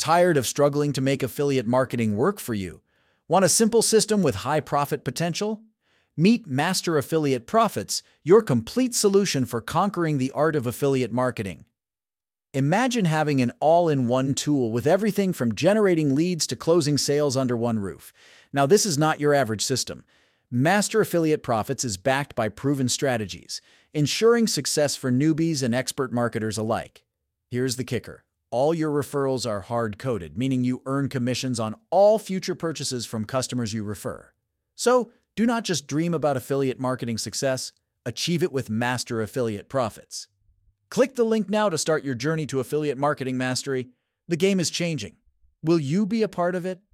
Tired of struggling to make affiliate marketing work for you? Want a simple system with high profit potential? Meet Master Affiliate Profits, your complete solution for conquering the art of affiliate marketing. Imagine having an all-in-one tool with everything from generating leads to closing sales under one roof. Now, this is not your average system. Master Affiliate Profits is backed by proven strategies, ensuring success for newbies and expert marketers alike. Here's the kicker. All your referrals are hard-coded, meaning you earn commissions on all future purchases from customers you refer. So, do not just dream about affiliate marketing success, achieve it with Master Affiliate Profits. Click the link now to start your journey to affiliate marketing mastery. The game is changing. Will you be a part of it?